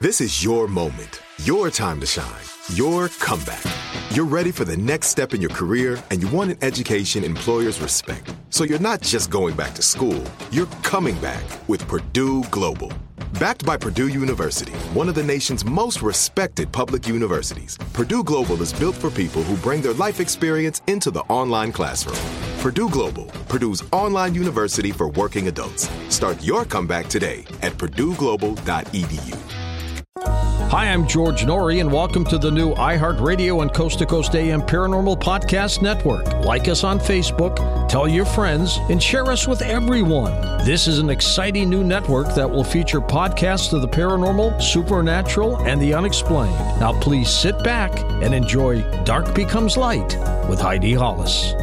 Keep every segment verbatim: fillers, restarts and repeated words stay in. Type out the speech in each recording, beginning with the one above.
This is your moment, your time to shine, your comeback. You're ready for the next step in your career, and you want an education employers respect. So you're not just going back to school, you're coming back with Purdue Global. Backed by Purdue University, one of the nation's most respected public universities, Purdue Global is built for people who bring their life experience into the online classroom. Purdue Global, Purdue's online university for working adults. Start your comeback today at purdue global dot e d u. Hi, I'm George Norrie, and welcome to the new iHeartRadio and Coast to Coast A M Paranormal Podcast Network. Like us on Facebook, tell your friends, and share us with everyone. This is an exciting new network that will feature podcasts of the paranormal, supernatural, and the unexplained. Now, please sit back and enjoy Dark Becomes Light with Heidi Hollis.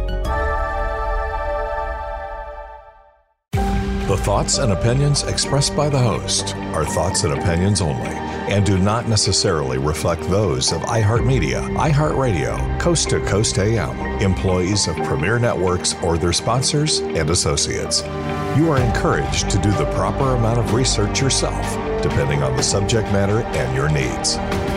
The thoughts and opinions expressed by the host are thoughts and opinions only, and do not necessarily reflect those of iHeartMedia, iHeartRadio, Coast to Coast A M, employees of Premier Networks, or their sponsors and associates. You are encouraged to do the proper amount of research yourself, depending on the subject matter and your needs.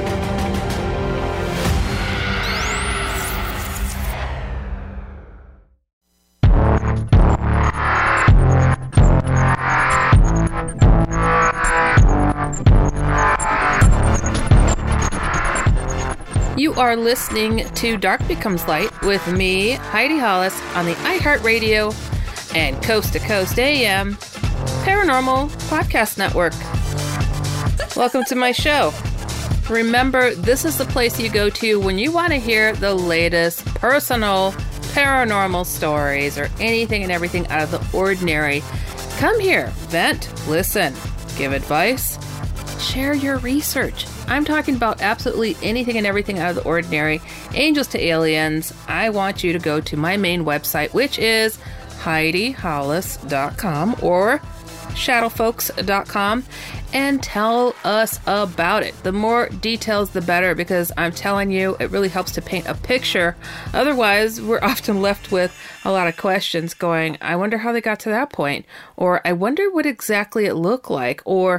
You are listening to Dark Becomes Light with me, Heidi Hollis, on the iHeartRadio and Coast to Coast A M Paranormal Podcast Network. Welcome to my show. Remember, this is the place you go to when you want to hear the latest personal paranormal stories or anything and everything out of the ordinary. Come here, vent, listen, give advice, share your research. I'm talking about absolutely anything and everything out of the ordinary, angels to aliens. I want you to go to my main website, which is heidi hollis dot com or shadow folks dot com, and tell us about it. The more details, the better, because I'm telling you, it really helps to paint a picture. Otherwise, we're often left with a lot of questions going, I wonder how they got to that point, or I wonder what exactly it looked like, or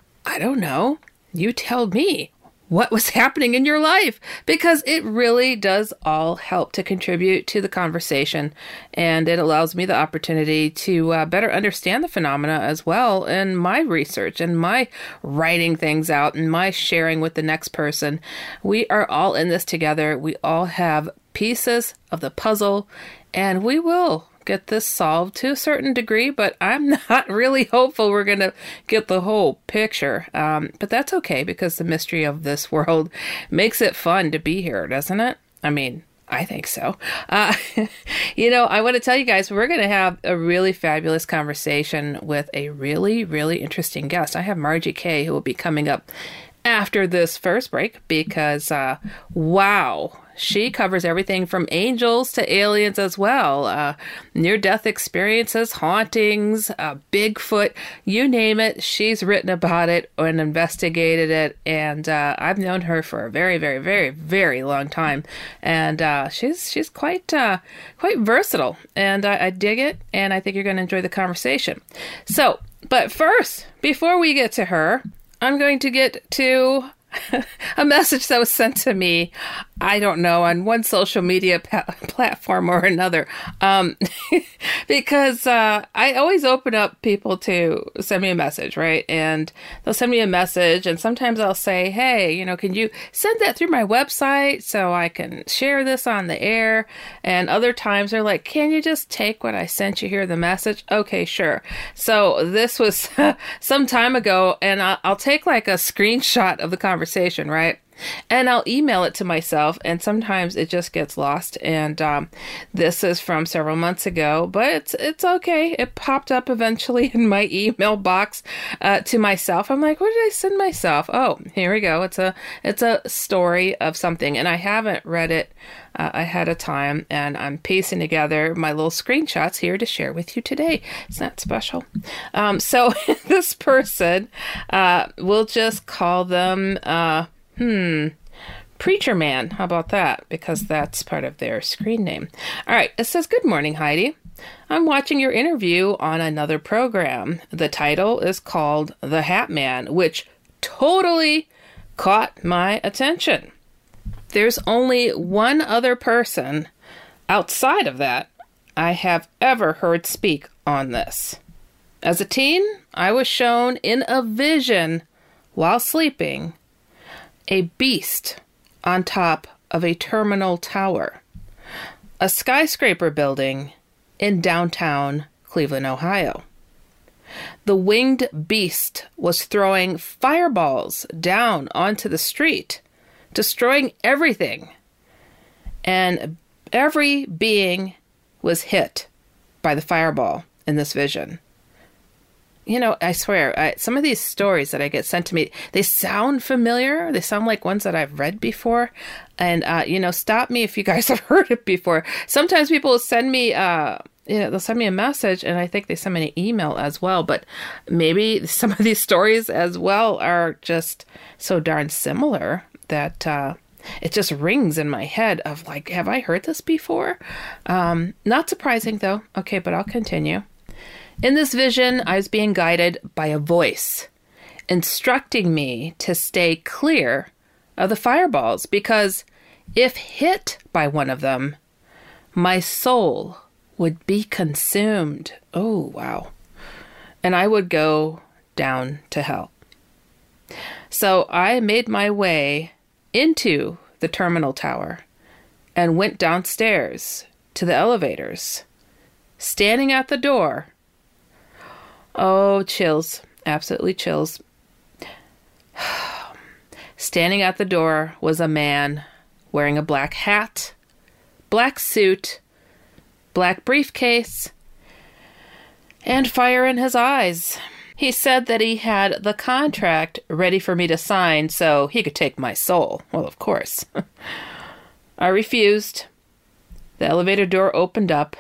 I don't know. You tell me what was happening in your life, because it really does all help to contribute to the conversation, and it allows me the opportunity to uh, better understand the phenomena as well in my research and my writing things out and my sharing with the next person. We are all in this together. We all have pieces of the puzzle, and we will get this solved to a certain degree, but I'm not really hopeful we're going to get the whole picture. Um, but that's okay, because the mystery of this world makes it fun to be here, doesn't it? I mean, I think so. Uh, you know, I want to tell you guys, we're going to have a really fabulous conversation with a really, really interesting guest. I have Margie Kay, who will be coming up after this first break, because, uh, wow, she covers everything from angels to aliens as well. Uh, near-death experiences, hauntings, uh, Bigfoot, you name it. She's written about it and investigated it. And uh, I've known her for a very, very, very, very long time. And uh, she's she's quite uh, quite versatile. And I, I dig it. And I think you're going to enjoy the conversation. So, but first, before we get to her, I'm going to get to a message that was sent to me, I don't know, on one social media pa- platform or another. Um, because uh, I always open up people to send me a message, right? And they'll send me a message, and sometimes I'll say, hey, you know, can you send that through my website so I can share this on the air? And other times they're like, can you just take what I sent you here, the message? Okay, sure. So this was some time ago, and I'll, I'll take like a screenshot of the conversation, right? And I'll email it to myself, and sometimes it just gets lost. And um, this is from several months ago, but it's it's okay. It popped up eventually in my email box uh, to myself. I'm like, what did I send myself? Oh, here we go. It's a it's a story of something, and I haven't read it uh, ahead of time, and I'm piecing together my little screenshots here to share with you today. It's not special. Um, so this person, uh, we'll just call them. Uh, Hmm. Preacher Man. How about that? Because that's part of their screen name. All right. It says, good morning, Heidi. I'm watching your interview on another program. The title is called The Hat Man, which totally caught my attention. There's only one other person outside of that I have ever heard speak on this. As a teen, I was shown in a vision while sleeping a beast on top of a terminal tower, a skyscraper building in downtown Cleveland, Ohio. The winged beast was throwing fireballs down onto the street, destroying everything, and every being was hit by the fireball in this vision. You know, I swear, I, some of these stories that I get sent to me, they sound familiar. They sound like ones that I've read before. And, uh, you know, stop me if you guys have heard it before. Sometimes people will send me, uh, you know, they'll send me a message, and I think they send me an email as well. But maybe some of these stories as well are just so darn similar that uh, it just rings in my head of like, have I heard this before? Um, not surprising, though. Okay, but I'll continue. In this vision, I was being guided by a voice, instructing me to stay clear of the fireballs, because if hit by one of them, my soul would be consumed. Oh, wow. And I would go down to hell. So I made my way into the terminal tower and went downstairs to the elevators. Standing at the door, oh, chills, absolutely chills. Standing at the door was a man wearing a black hat, black suit, black briefcase, and fire in his eyes. He said that he had the contract ready for me to sign so he could take my soul. Well, of course. I refused. The elevator door opened up,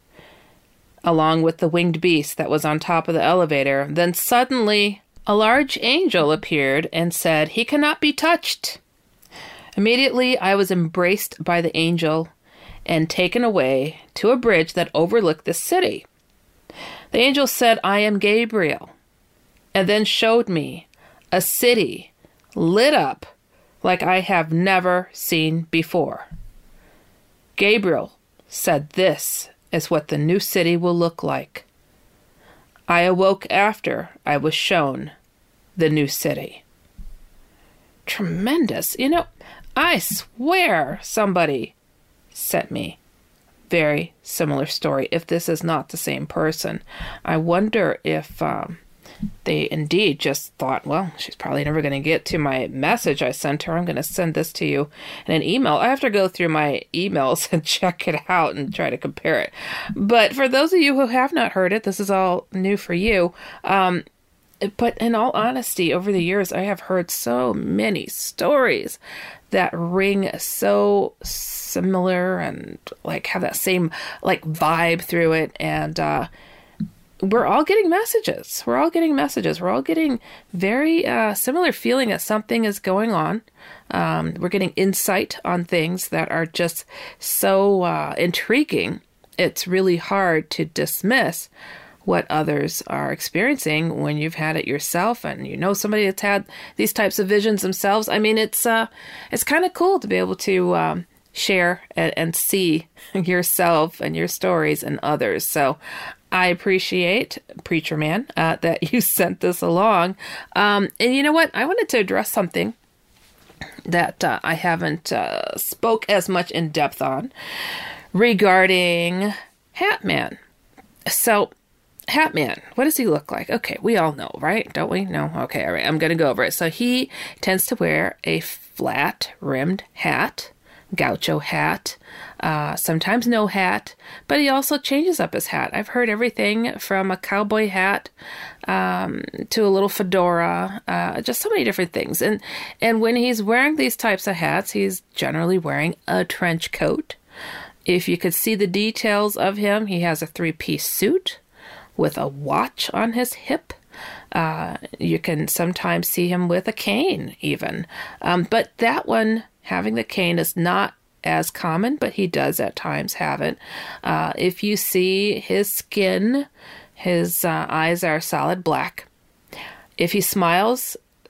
along with the winged beast that was on top of the elevator. Then suddenly, a large angel appeared and said, "He cannot be touched." Immediately, I was embraced by the angel and taken away to a bridge that overlooked the city. The angel said, "I am Gabriel," and then showed me a city lit up like I have never seen before. Gabriel said, "This is what the new city will look like." I awoke after I was shown the new city. Tremendous. You know, I swear somebody sent me very similar story. If this is not the same person, I wonder if um, they indeed just thought, well, she's probably never going to get to my message I sent her. I'm going to send this to you in an email. I have to go through my emails and check it out and try to compare it. But for those of you who have not heard it, this is all new for you. Um, but in all honesty, over the years, I have heard so many stories that ring so similar and like have that same like vibe through it. And, uh, we're all getting messages. We're all getting messages. We're all getting very uh, similar feeling that something is going on. Um, we're getting insight on things that are just so uh, intriguing. It's really hard to dismiss what others are experiencing when you've had it yourself and you know somebody that's had these types of visions themselves. I mean, it's uh, it's kind of cool to be able to um, share and, and see yourself and your stories and others. So I appreciate, Preacher Man, uh, that you sent this along. Um, and you know what? I wanted to address something that uh, I haven't uh, spoke as much in depth on regarding Hat Man. So, Hat Man, what does he look like? Okay, we all know, right? Don't we? No? Okay, all right. I'm going to go over it. So he tends to wear a flat-rimmed hat, gaucho hat, uh, sometimes no hat, but he also changes up his hat. I've heard everything from a cowboy hat um, to a little fedora, uh, just so many different things. And and when he's wearing these types of hats, he's generally wearing a trench coat. If you could see the details of him, he has a three-piece suit with a watch on his hip. Uh, you can sometimes see him with a cane even. Um, but that one, having the cane, is not as common, but he does at times have it. Uh, if you see his skin, his uh, eyes are solid black. If he smiles,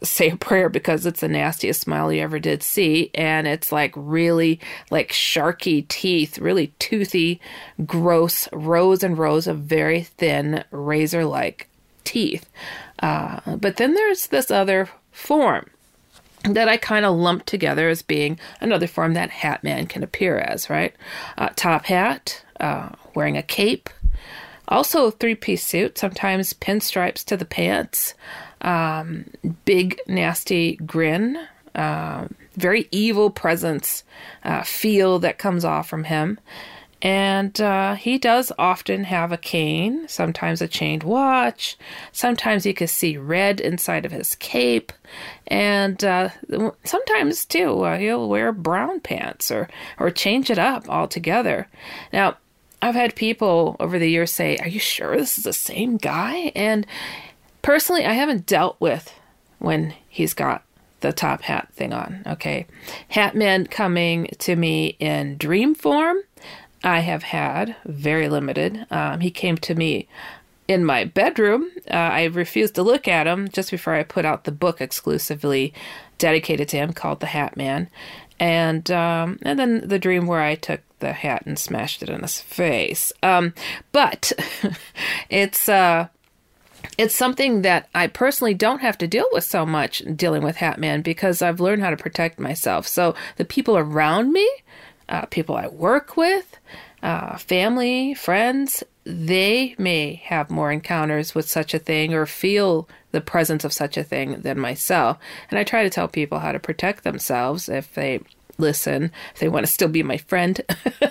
say a prayer because it's the nastiest smile you ever did see. And it's like really like sharky teeth, really toothy, gross, rows and rows of very thin razor-like teeth. Uh, but then there's this other form that I kind of lumped together as being another form that Hat Man can appear as, right? Uh, top hat, uh, wearing a cape, also a three-piece suit, sometimes pinstripes to the pants, um, big, nasty grin, uh, very evil presence, uh, feel that comes off from him. And uh, he does often have a cane, sometimes a chained watch. Sometimes you can see red inside of his cape. And uh, sometimes, too, uh, he'll wear brown pants or, or change it up altogether. Now, I've had people over the years say, are you sure this is the same guy? And personally, I haven't dealt with when he's got the top hat thing on, okay? Hat Man coming to me in dream form, I have had, very limited. Um, he came to me in my bedroom. Uh, I refused to look at him just before I put out the book exclusively dedicated to him called The Hat Man. And um, and then the dream where I took the hat and smashed it in his face. Um, but it's uh, it's something that I personally don't have to deal with so much dealing with Hat Man because I've learned how to protect myself. So the people around me, Uh, people I work with, uh, family, friends, they may have more encounters with such a thing or feel the presence of such a thing than myself. And I try to tell people how to protect themselves if they listen, if they want to still be my friend.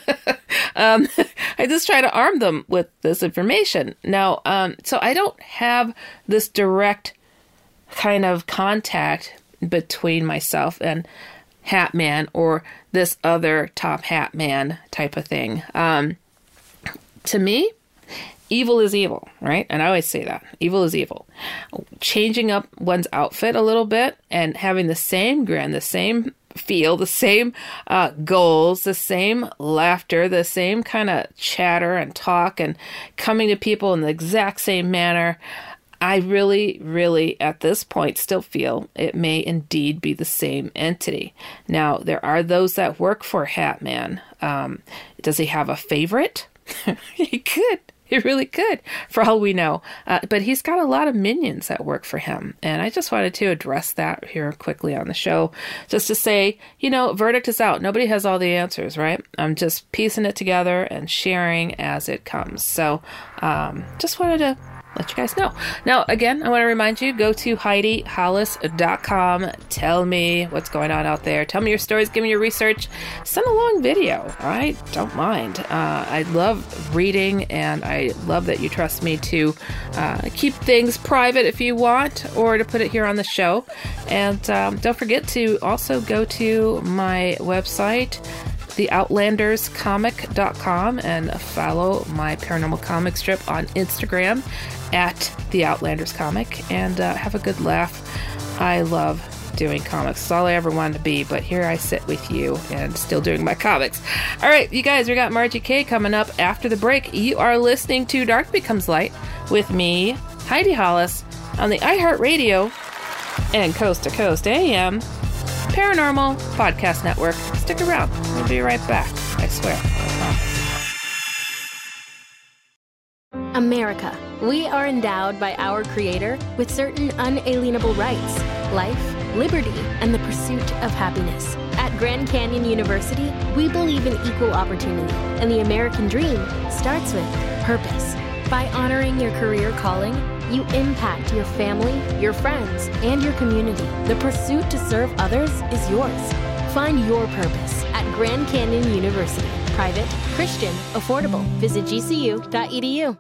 um, I just try to arm them with this information. Now, um, so I don't have this direct kind of contact between myself and Hat Man or this other top hat man type of thing. Um, to me, evil is evil, right? And I always say that. Evil is evil. Changing up one's outfit a little bit and having the same grin, the same feel, the same uh, goals, the same laughter, the same kind of chatter and talk and coming to people in the exact same manner, I really, really, at this point, still feel it may indeed be the same entity. Now, there are those that work for Hat Man. Um, does he have a favorite? He could. He really could, for all we know. Uh, but he's got a lot of minions that work for him. And I just wanted to address that here quickly on the show. Just to say, you know, verdict is out. Nobody has all the answers, right? I'm just piecing it together and sharing as it comes. So um, just wanted to let you guys know. Now, again, I want to remind you, go to Heidi Hollis dot com. Tell me what's going on out there. Tell me your stories. Give me your research. Send a long video. I don't mind. Uh, I love reading, and I love that you trust me to uh, keep things private if you want, or to put it here on the show. And um, don't forget to also go to my website, the outlanders comic dot com, and follow my paranormal comic strip on Instagram at The Outlanders Comic, and uh, have a good laugh. I love doing comics. It's all I ever wanted to be, but here I sit with you and still doing my comics. All right, you guys, we got Margie K coming up after the break. You are listening to Dark Becomes Light with me, Heidi Hollis, on the iHeartRadio and Coast to Coast A M Paranormal Podcast Network. Stick around. We'll be right back. I swear. America. We are endowed by our Creator with certain unalienable rights: life, liberty, and the pursuit of happiness. At Grand Canyon University, we believe in equal opportunity, and the American dream starts with purpose. By honoring your career calling, you impact your family, your friends, and your community. The pursuit to serve others is yours. Find your purpose at Grand Canyon University. Private, Christian, affordable. Visit G C U dot E D U.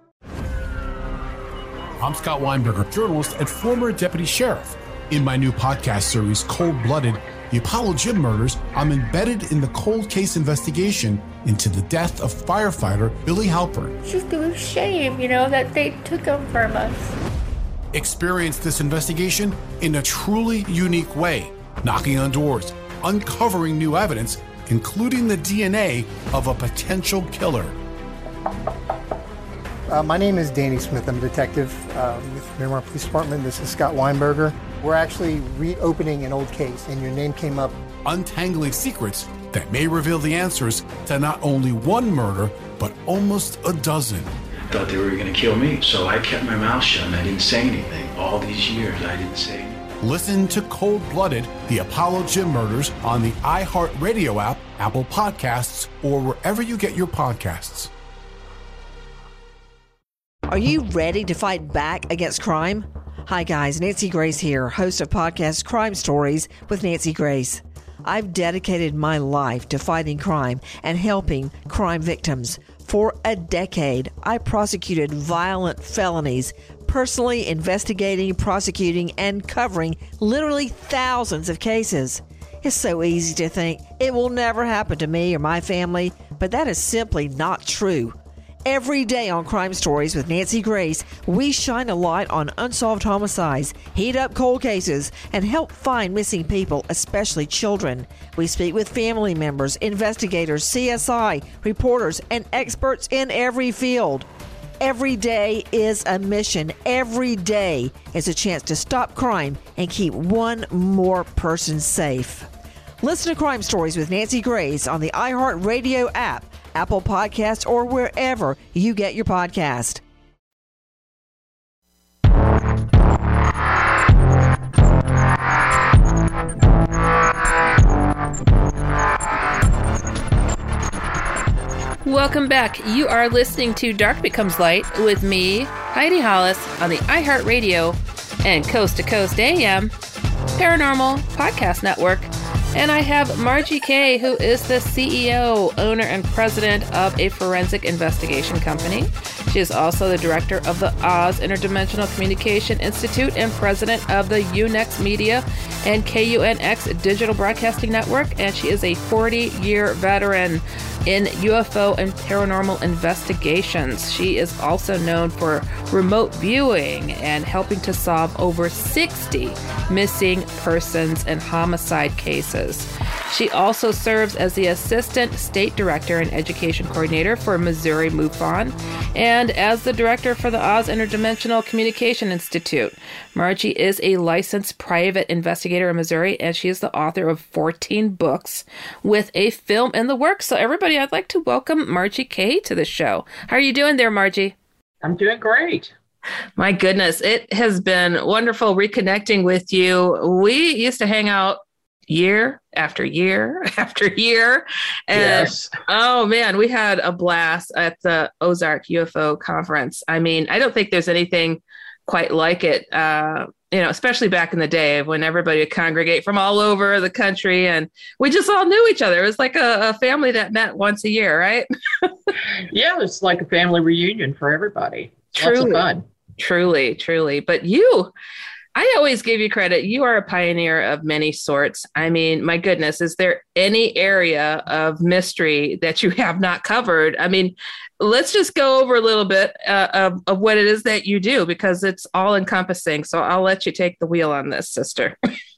I'm Scott Weinberger, journalist and former deputy sheriff. In my new podcast series, Cold Blooded, The Apollo Gym Murders, I'm embedded in the cold case investigation into the death of firefighter Billy Halpern. It's just a shame, you know, that they took him from us. Experience this investigation in a truly unique way, knocking on doors, uncovering new evidence, including the D N A of a potential killer. Uh, my name is Danny Smith. I'm a detective uh, with the Miramar Police Department. This is Scott Weinberger. We're actually reopening an old case, and your name came up. Untangling secrets that may reveal the answers to not only one murder, but almost a dozen. I thought they were going to kill me, so I kept my mouth shut and I didn't say anything. All these years, I didn't say anything. Listen to Cold Blooded, the Apollo Gym Murders on the iHeartRadio app, Apple Podcasts, or wherever you get your podcasts. Are you ready to fight back against crime? Hi guys, Nancy Grace here, host of podcast Crime Stories with Nancy Grace. I've dedicated my life to fighting crime and helping crime victims. For a decade, I prosecuted violent felonies, personally investigating, prosecuting, and covering literally thousands of cases. It's so easy to think it will never happen to me or my family, but that is simply not true. Every day on Crime Stories with Nancy Grace, we shine a light on unsolved homicides, heat up cold cases, and help find missing people, especially children. We speak with family members, investigators, C S I, reporters, and experts in every field. Every day is a mission. Every day is a chance to stop crime and keep one more person safe. Listen to Crime Stories with Nancy Grace on the iHeartRadio app, Apple Podcasts, or wherever you get your podcast. Welcome back. You are listening to Dark Becomes Light with me, Heidi Hollis, on the iHeartRadio and Coast to Coast A M Paranormal Podcast Network. And I have Margie Kay, who is the C E O, owner, and president of a forensic investigation company. She is also the director of the Oz Interdimensional Communication Institute and president of the Unex Media and K U N X Digital Broadcasting Network. And she is a forty-year veteran in U F O and paranormal investigations. She is also known for remote viewing and helping to solve over sixty missing persons and homicide cases. She also serves as the Assistant State Director and Education Coordinator for Missouri MUFON and as the Director for the Oz Interdimensional Communication Institute. Margie is a licensed private investigator in Missouri, and she is the author of fourteen books with a film in the works. So everybody, I'd like to welcome Margie Kay to the show. How are you doing there, Margie? I'm doing great. My goodness, it has been wonderful reconnecting with you. We used to hang out year after year after year. And yes. Oh man, we had a blast at the Ozark U F O conference. I mean, I don't think there's anything quite like it, uh, you know, especially back in the day when everybody would congregate from all over the country and we just all knew each other. It was like a, a family that met once a year, right? Yeah, it's like a family reunion for everybody. Truly, lots of fun. Truly, truly. But you, I always give you credit. You are a pioneer of many sorts. I mean, my goodness, is there any area of mystery that you have not covered? I mean, let's just go over a little bit uh, of, of what it is that you do, because it's all encompassing. So I'll let you take the wheel on this, sister.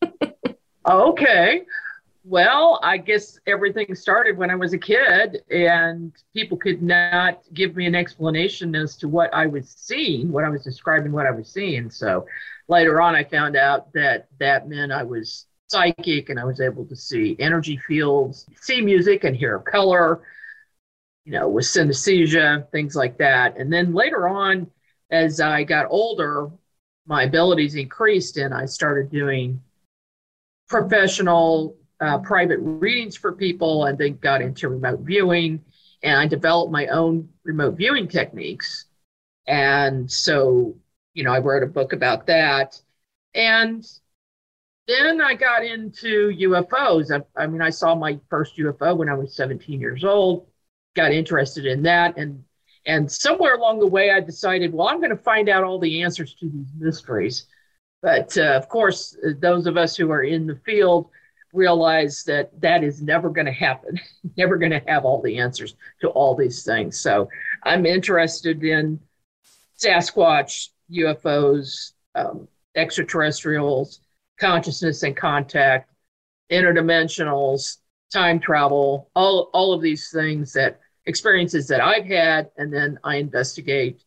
Okay. Well, I guess everything started when I was a kid and people could not give me an explanation as to what I was seeing, what I was describing, what I was seeing. So later on, I found out that that meant I was psychic and I was able to see energy fields, see music and hear color, you know, with synesthesia, things like that. And then later on, as I got older, my abilities increased and I started doing professional uh, private readings for people, and then got into remote viewing. And I developed my own remote viewing techniques. And so, you know, I wrote a book about that. And then I got into U F Os. I, I mean, I saw my first U F O when I was seventeen years old, got interested in that. And, and somewhere along the way, I decided, well, I'm going to find out all the answers to these mysteries. But uh, of course, those of us who are in the field realize that that is never going to happen, never going to have all the answers to all these things. So I'm interested in Sasquatch, U F Os, um, extraterrestrials, consciousness and contact, interdimensionals, time travel, all, all of these things, that experiences that I've had, and then I investigate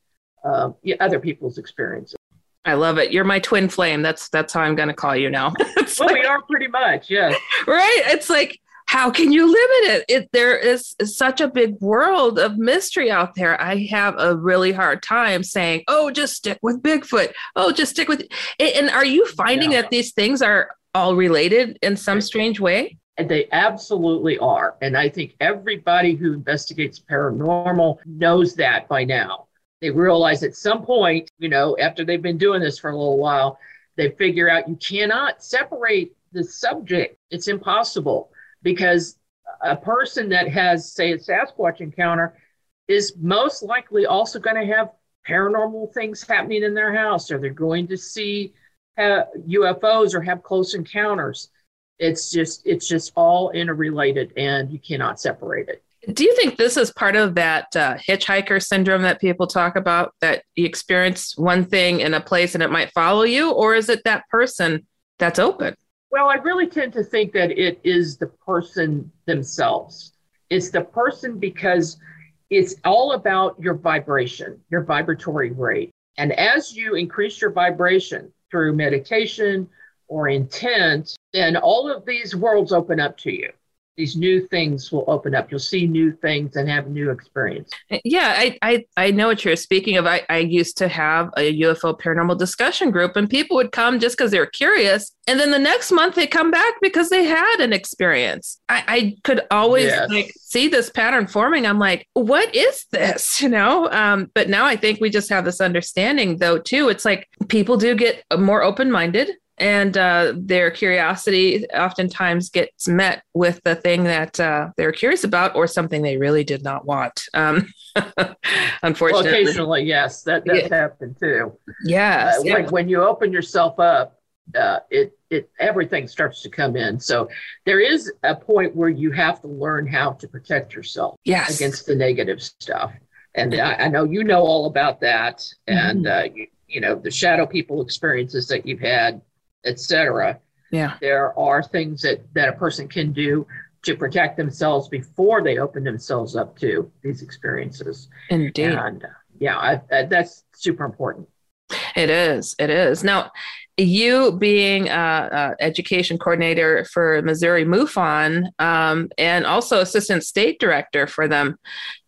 uh, other people's experiences. I love it. You're my twin flame. That's that's how I'm going to call you now. Well, like, we are pretty much, yes. Right? It's like, how can you limit it? It there is such a big world of mystery out there. I have a really hard time saying, "Oh, just stick with Bigfoot. Oh, just stick with." And are you finding yeah. that these things are all related in some strange way? And they absolutely are. And I think everybody who investigates paranormal knows that by now. They realize at some point, you know, after they've been doing this for a little while, they figure out you cannot separate the subject. It's impossible, because a person that has, say, a Sasquatch encounter is most likely also going to have paranormal things happening in their house, or they're going to see uh, U F Os or have close encounters. It's just, it's just all interrelated, and you cannot separate it. Do you think this is part of that uh, hitchhiker syndrome that people talk about, that you experience one thing in a place and it might follow you, or is it that person that's open? Well, I really tend to think that it is the person themselves. It's the person, because it's all about your vibration, your vibratory rate. And as you increase your vibration through meditation or intent, then all of these worlds open up to you. These new things will open up. You'll see new things and have new experience. Yeah, I I, I know what you're speaking of. I, I used to have a U F O paranormal discussion group, and people would come just because they were curious. And then the next month they come back because they had an experience. I, I could always yes. like see this pattern forming. I'm like, what is this? You know, um, but now I think we just have this understanding, though, too. It's like people do get more open-minded. And uh, their curiosity oftentimes gets met with the thing that uh, they're curious about, or something they really did not want. Um, unfortunately. Well, occasionally, yes, that does yeah. happen too. Yes. Uh, yeah. when, when you open yourself up, uh, it it everything starts to come in. So there is a point where you have to learn how to protect yourself yes. against the negative stuff. And I, I know you know all about that, mm-hmm. and uh, you, you know the shadow people experiences that you've had, et cetera. Yeah. There are things that, that a person can do to protect themselves before they open themselves up to these experiences. Indeed. And uh, yeah, I, I, that's super important. It is. It is. Now, you being a, a education coordinator for Missouri MUFON, um, and also assistant state director for them,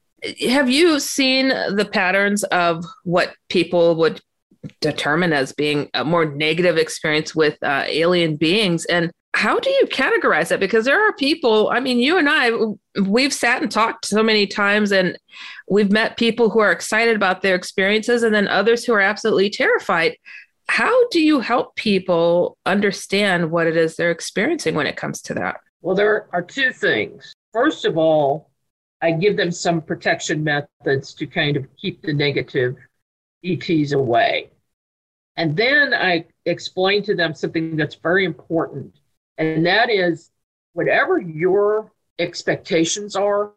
have you seen the patterns of what people would determine as being a more negative experience with uh, alien beings? And how do you categorize that? Because there are people, I mean, you and I, we've sat and talked so many times, and we've met people who are excited about their experiences, and then others who are absolutely terrified. How do you help people understand what it is they're experiencing when it comes to that? Well, there are two things. First of all, I give them some protection methods to kind of keep the negative E Ts away. And then I explain to them something that's very important, and that is whatever your expectations are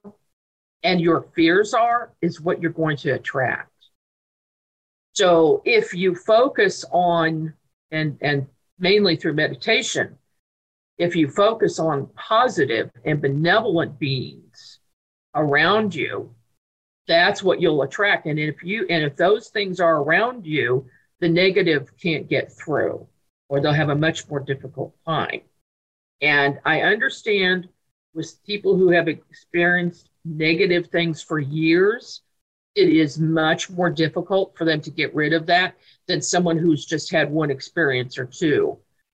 and your fears are is what you're going to attract. So if you focus on, and, and mainly through meditation, if you focus on positive and benevolent beings around you, that's what you'll attract. And if you, and if those things are around you, the negative can't get through, or they'll have a much more difficult time. And I understand with people who have experienced negative things for years, it is much more difficult for them to get rid of that than someone who's just had one experience or two.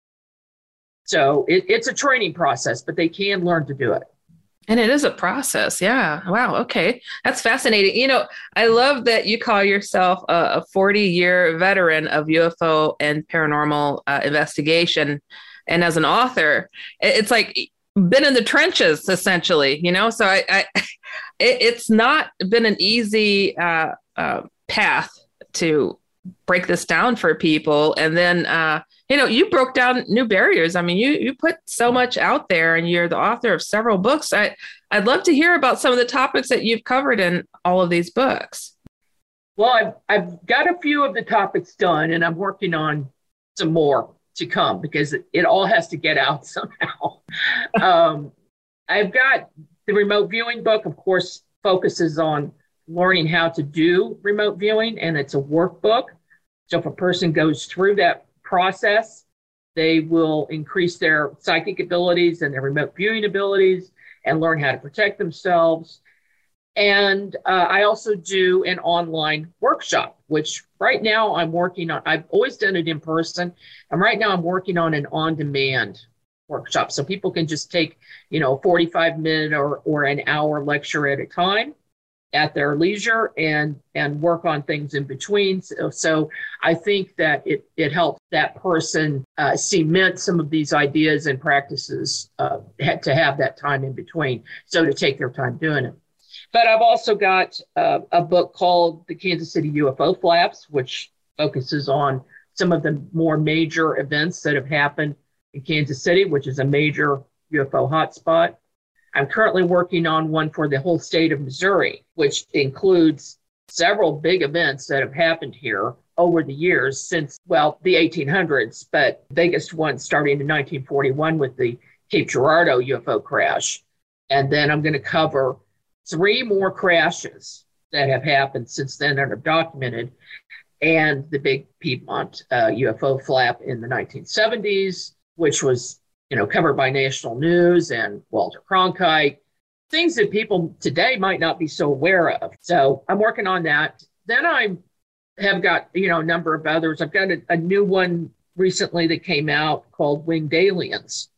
So it, it's a training process, but they can learn to do it. And it is a process. Yeah. Wow. Okay. That's fascinating. You know, I love that you call yourself a forty-year veteran of U F O and paranormal uh, investigation. And as an author, it's like been in the trenches, essentially, you know? So I, I it, it's not been an easy uh, uh, path to break this down for people. And then, uh, you know, you broke down new barriers. I mean, you you put so much out there, and you're the author of several books. I, I'd love to hear about some of the topics that you've covered in all of these books. Well, I've, I've got a few of the topics done, and I'm working on some more to come because it, it all has to get out somehow. um, I've got the remote viewing book, of course, focuses on learning how to do remote viewing, and it's a workbook. So if a person goes through that process, they will increase their psychic abilities and their remote viewing abilities and learn how to protect themselves. And uh, I also do an online workshop, which right now I'm working on. I've always done it in person. And right now I'm working on an on-demand workshop. So people can just take, you know, a forty-five minute or, or an hour lecture at a time at their leisure and, and work on things in between. So, so I think that it, it helps that person uh, cement some of these ideas and practices uh, to have that time in between. So to take their time doing it. But I've also got uh, a book called The Kansas City U F O Flaps, which focuses on some of the more major events that have happened in Kansas City, which is a major U F O hotspot. I'm currently working on one for the whole state of Missouri, which includes several big events that have happened here over the years since, well, the eighteen hundreds, but the biggest one starting in nineteen forty-one with the Cape Girardeau U F O crash. And then I'm going to cover three more crashes that have happened since then that are documented, and the big Piedmont uh, U F O flap in the nineteen seventies, which was, you know, covered by national news and Walter Cronkite, things that people today might not be so aware of. So I'm working on that. Then I have got, you know, a number of others. I've got a, a new one recently that came out called Winged Aliens.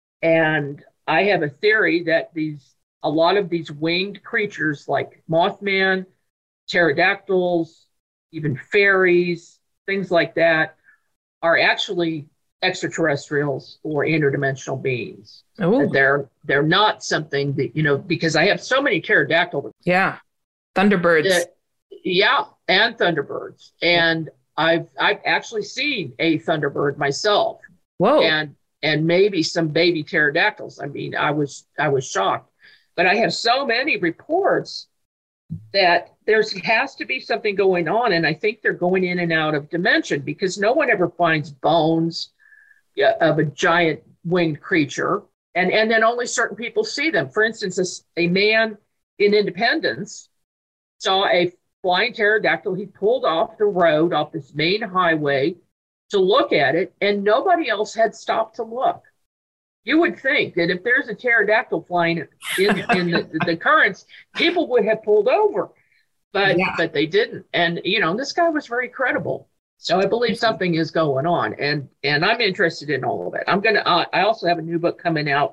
And I have a theory that these a lot of these winged creatures like Mothman, pterodactyls, even fairies, things like that, are actually extraterrestrials or interdimensional beings. Oh, they're they're not something that, you know, because I have so many pterodactyl. Yeah, Thunderbirds. That, yeah, and Thunderbirds, and I've I've actually seen a Thunderbird myself. Whoa! And and maybe some baby pterodactyls. I mean, I was I was shocked. But I have so many reports that there has to be something going on. And I think they're going in and out of dimension because no one ever finds bones of a giant winged creature. And, and then only certain people see them. For instance, a, a man in Independence saw a flying pterodactyl. He pulled off the road, off this main highway to look at it, and nobody else had stopped to look. You would think that if there's a pterodactyl flying in, in the, the currents, people would have pulled over, but yeah. but they didn't. And, you know, this guy was very credible. So I believe something is going on, and and I'm interested in all of it. I'm going to, uh, I also have a new book coming out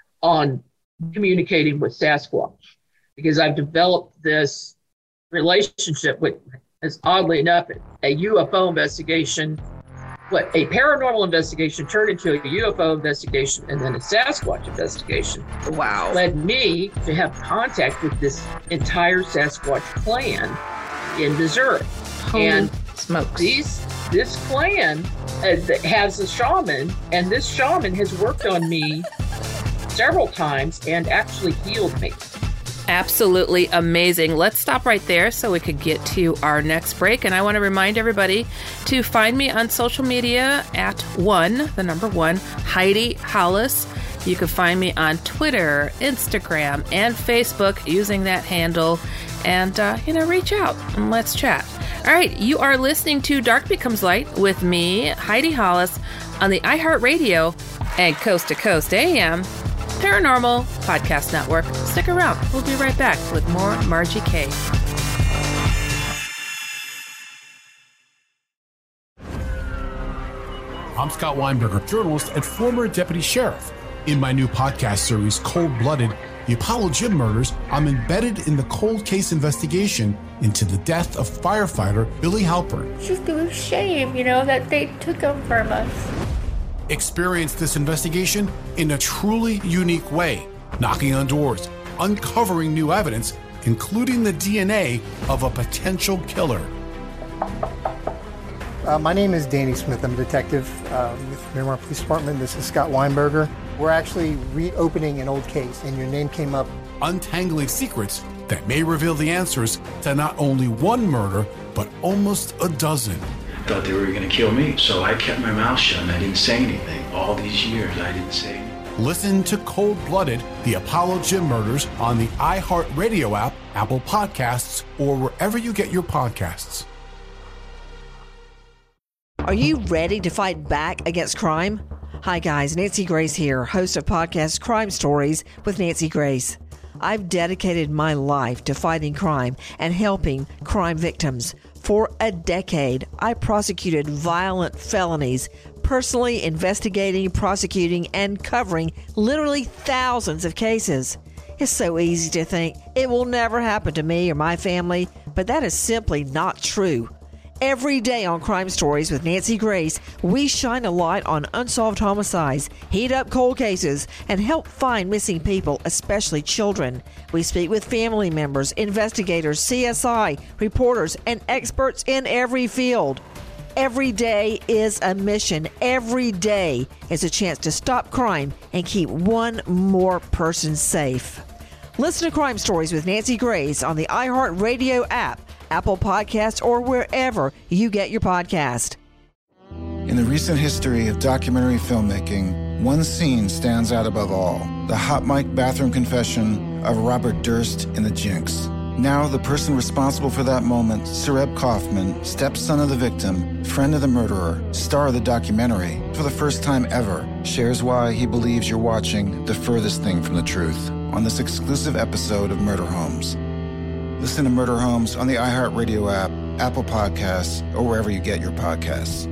on communicating with Sasquatch, because I've developed this relationship with, as oddly enough, a U F O investigation. What a paranormal investigation turned into a U F O investigation and then a Sasquatch investigation. Wow. Led me to have contact with this entire Sasquatch clan in Missouri. Holy and smokes. These, this clan uh, has a shaman, and this shaman has worked on me several times and actually healed me. Absolutely amazing. Let's stop right there so we could get to our next break. And I want to remind everybody to find me on social media at one, the number one, Heidi Hollis. You can find me on Twitter, Instagram, and Facebook using that handle. And, uh, you know, reach out and let's chat. All right, you are listening to Dark Becomes Light with me, Heidi Hollis, on the iHeartRadio and Coast to Coast A M Paranormal Podcast Network. Stick around. We'll be right back with more Margie K. I'm Scott Weinberger, journalist and former deputy sheriff. In my new podcast series, Cold Blooded, The Apollo Gym Murders, I'm embedded in the cold case investigation into the death of firefighter Billy Halpern. It's just a shame, you know, that they took him from us. Experience this investigation in a truly unique way, knocking on doors, uncovering new evidence, including the D N A of a potential killer. Uh, my name is Danny Smith. I'm a detective uh, with Miramar Police Department. This is Scott Weinberger. We're actually reopening an old case, and your name came up. Untangling secrets that may reveal the answers to not only one murder, but almost a dozen. I thought they were going to kill me, so I kept my mouth shut and I didn't say anything. All these years, I didn't say anything. Listen to Cold Blooded, the Apollo Gym Murders on the iHeartRadio app, Apple Podcasts, or wherever you get your podcasts. Are you ready to fight back against crime? Hi guys, Nancy Grace here, host of podcast Crime Stories with Nancy Grace. I've dedicated my life to fighting crime and helping crime victims. For a decade, I prosecuted violent felonies, personally investigating, prosecuting, and covering literally thousands of cases. It's so easy to think it will never happen to me or my family, but that is simply not true. Every day on Crime Stories with Nancy Grace, we shine a light on unsolved homicides, heat up cold cases, and help find missing people, especially children. We speak with family members, investigators, C S I, reporters, and experts in every field. Every day is a mission. Every day is a chance to stop crime and keep one more person safe. Listen to Crime Stories with Nancy Grace on the iHeartRadio app, Apple Podcasts, or wherever you get your podcast. In the recent history of documentary filmmaking, one scene stands out above all: the hot mic bathroom confession of Robert Durst in The Jinx. Now, the person responsible for that moment, Sareb Kaufman, stepson of the victim, friend of the murderer, star of the documentary, for the first time ever, shares why he believes you're watching the furthest thing from the truth on this exclusive episode of Murder Homes. Listen to Murder Homes on the iHeartRadio app, Apple Podcasts, or wherever you get your podcasts.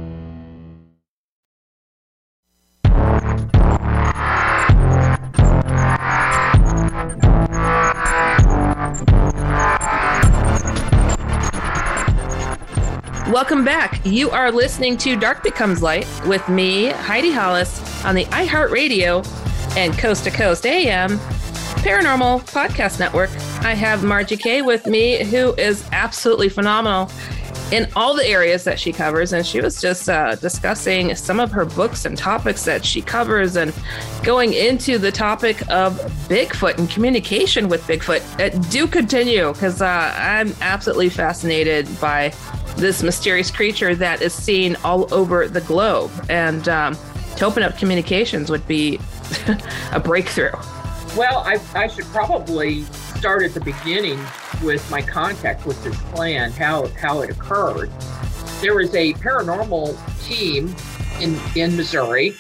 Welcome back. You are listening to Dark Becomes Light with me, Heidi Hollis, on the iHeartRadio and Coast to Coast A M Paranormal Podcast Network. I have Margie Kay with me, who is absolutely phenomenal in all the areas that she covers. And she was just uh, discussing some of her books and topics that she covers and going into the topic of Bigfoot and communication with Bigfoot. Uh, do continue, because uh, I'm absolutely fascinated by this mysterious creature that is seen all over the globe. And um, to open up communications would be a breakthrough. Well, I, I should probably start at the beginning with my contact with this clan, how, how it occurred. There was a paranormal team in, in Missouri,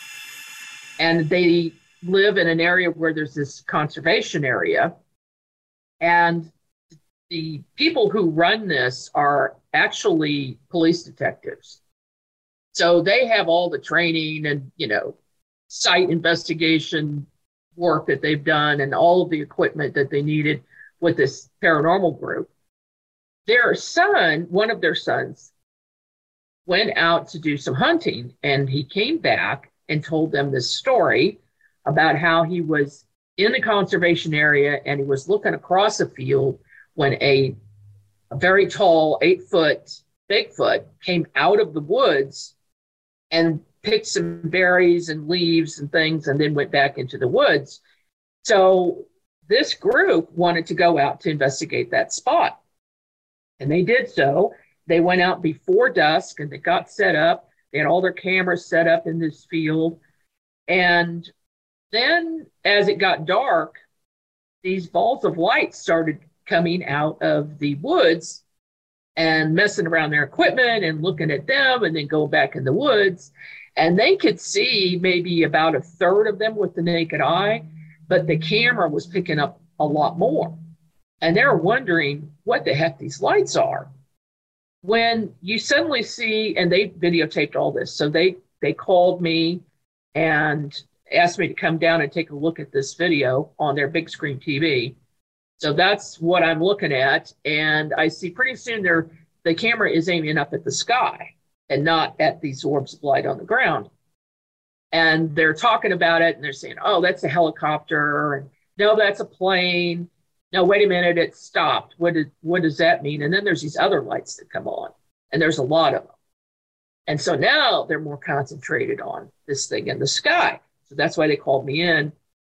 and they live in an area where there's this conservation area. And the people who run this are actually police detectives. So they have all the training and, you know, site investigation work that they've done and all of the equipment that they needed with this paranormal group. Their son, one of their sons, went out to do some hunting, and he came back and told them this story about how he was in the conservation area and he was looking across a field when a, a very tall, eight-foot Bigfoot came out of the woods and picked some berries and leaves and things and then went back into the woods. So this group wanted to go out to investigate that spot. And they did so. They went out before dusk and they got set up. They had all their cameras set up in this field. And then as it got dark, these balls of light started coming out of the woods and messing around their equipment and looking at them and then go back in the woods. And they could see maybe about a third of them with the naked eye, but the camera was picking up a lot more. And they're wondering what the heck these lights are. When you suddenly see, and they videotaped all this, so they, they called me and asked me to come down and take a look at this video on their big screen T V. So that's what I'm looking at. And I see pretty soon they're, the camera is aiming up at the sky and not at these orbs of light on the ground. And they're talking about it and they're saying, oh, that's a helicopter. And no, that's a plane. No, wait a minute, it stopped. What, did, what does that mean? And then there's these other lights that come on, and there's a lot of them. And so now they're more concentrated on this thing in the sky. So that's why they called me in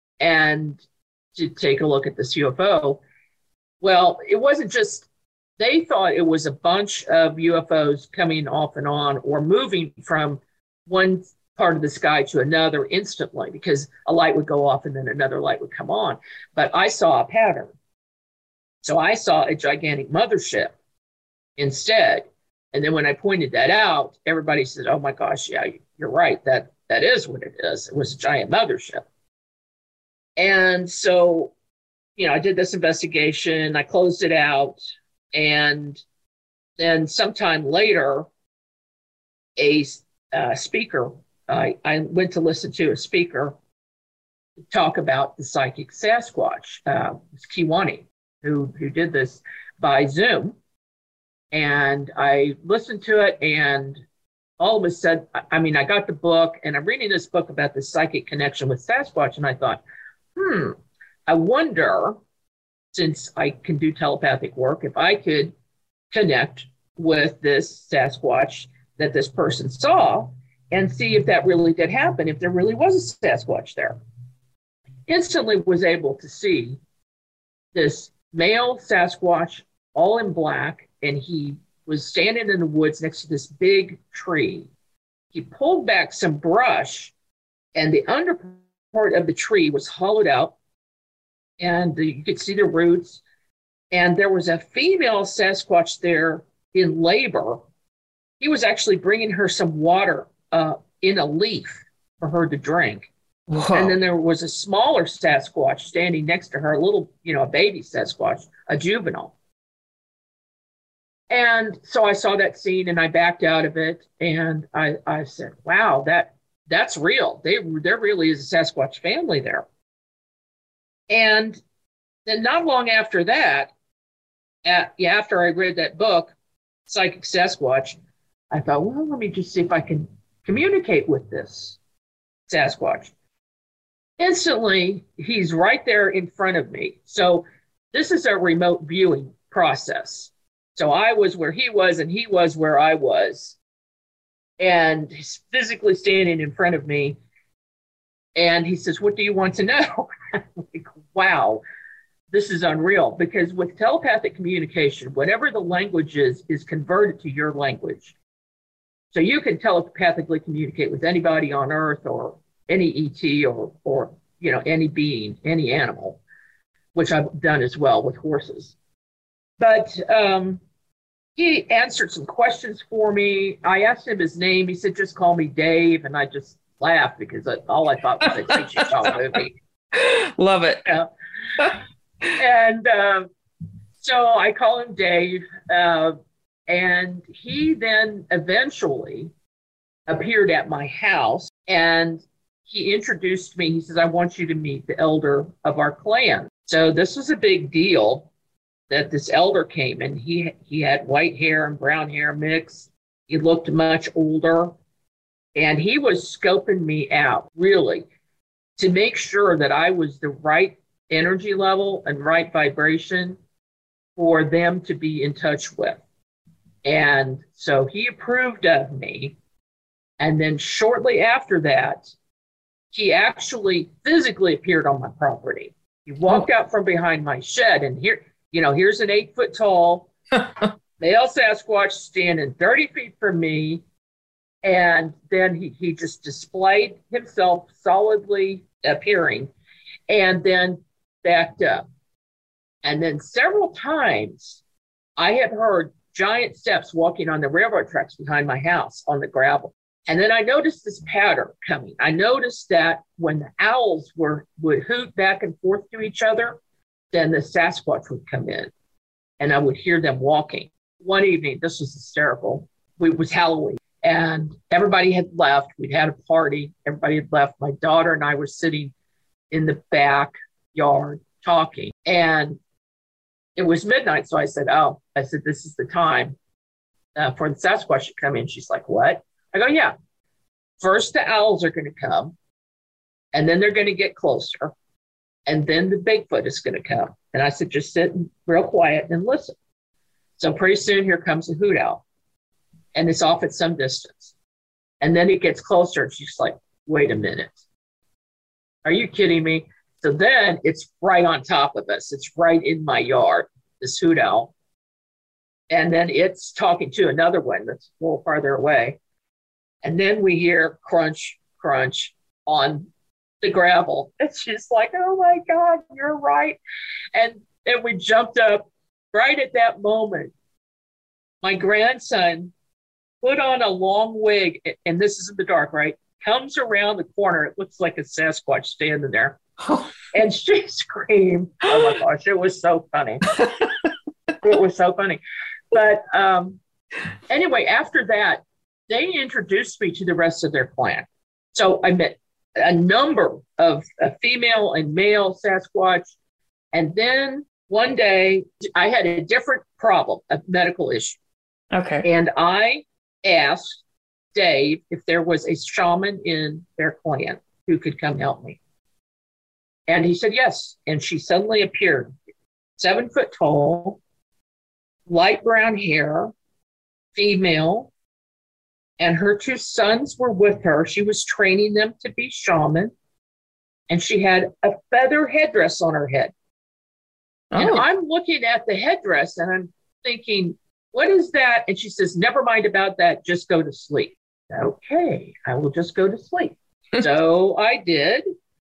and to take a look at this U F O. Well, it wasn't just, they thought it was a bunch of U F Os coming off and on or moving from one part of the sky to another instantly, because a light would go off and then another light would come on. But I saw a pattern. So I saw a gigantic mothership instead. And then when I pointed that out, everybody said, oh my gosh, yeah, you're right. That that is what it is. It was a giant mothership. And so, you know, I did this investigation, I closed it out, and then sometime later, a uh, speaker, I, I went to listen to a speaker talk about the psychic Sasquatch, uh, Kiwani, who, who did this by Zoom. And I listened to it, and all of a sudden, I mean, I got the book, and I'm reading this book about the psychic connection with Sasquatch, and I thought, hmm, I wonder, since I can do telepathic work, if I could connect with this Sasquatch that this person saw and see if that really did happen, if there really was a Sasquatch there. Instantly was able to see this male Sasquatch all in black, and he was standing in the woods next to this big tree. He pulled back some brush, and the under part of the tree was hollowed out, and the, you could see the roots. And there was a female Sasquatch there in labor. He was actually bringing her some water uh, in a leaf for her to drink. Whoa. And then there was a smaller Sasquatch standing next to her, a little, you know, a baby Sasquatch, a juvenile. And so I saw that scene and I backed out of it, and I, I said, wow, that that's real. They, there really is a Sasquatch family there. And then not long after that, at, yeah, after I read that book, Psychic Sasquatch, I thought, well, let me just see if I can communicate with this Sasquatch. Instantly, he's right there in front of me. So this is a remote viewing process. So I was where he was, and he was where I was. And he's physically standing in front of me. And he says, what do you want to know? I'm like, wow, this is unreal. Because with telepathic communication, whatever the language is, is converted to your language. So you can telepathically communicate with anybody on Earth, or any E T, or, or you know, any being, any animal, which I've done as well with horses. But um, he answered some questions for me. I asked him his name. He said, just call me Dave. And I just laughed because I, all I thought was a Cheech and Chong movie. Love it. Uh, and uh, so I call him Dave. Uh, and he then eventually appeared at my house, and he introduced me. He says, I want you to meet the elder of our clan. So this was a big deal that this elder came, and he he had white hair and brown hair mixed. He looked much older, and he was scoping me out, really, to make sure that I was the right energy level and right vibration for them to be in touch with. And so he approved of me. And then shortly after that, he actually physically appeared on my property. He walked out from behind my shed, and here, you know, here's an eight foot tall male Sasquatch standing thirty feet from me. And then he, he just displayed himself solidly appearing, and then backed up. And then several times I had heard giant steps walking on the railroad tracks behind my house on the gravel. And then I noticed this pattern coming. I noticed that when the owls were would hoot back and forth to each other, then the Sasquatch would come in, and I would hear them walking. One evening, this was hysterical. It was Halloween, and everybody had left. We'd had a party. Everybody had left. My daughter and I were sitting in the backyard talking, and it was midnight. So I said, oh, I said, this is the time uh, for the Sasquatch to come in. She's like, what? I go, yeah. First, the owls are going to come, and then they're going to get closer, and then the Bigfoot is going to come. And I said, just sit real quiet and listen. So pretty soon, here comes a hoot owl, and it's off at some distance. And then it gets closer, and she's like, wait a minute. Are you kidding me? So then it's right on top of us. It's right in my yard, this hoot owl. And then it's talking to another one that's a little farther away. And then we hear crunch, crunch on the gravel. And she's like, oh my God, you're right. And, and we jumped up right at that moment. My grandson put on a long wig, and this is in the dark, right? Comes around the corner. It looks like a Sasquatch standing there. And she screamed. Oh my gosh, it was so funny. It was so funny. But um, anyway, after that, they introduced me to the rest of their clan. So I met a number of uh, female and male Sasquatch. And then one day I had a different problem, a medical issue. Okay. And I asked Dave if there was a shaman in their clan who could come help me. And he said yes. And she suddenly appeared, seven foot tall, light brown hair, female, and her two sons were with her. She was training them to be shaman. And she had a feather headdress on her head. Oh. And I'm looking at the headdress and I'm thinking, what is that? And she says, never mind about that. Just go to sleep. Okay, I will just go to sleep. So I did.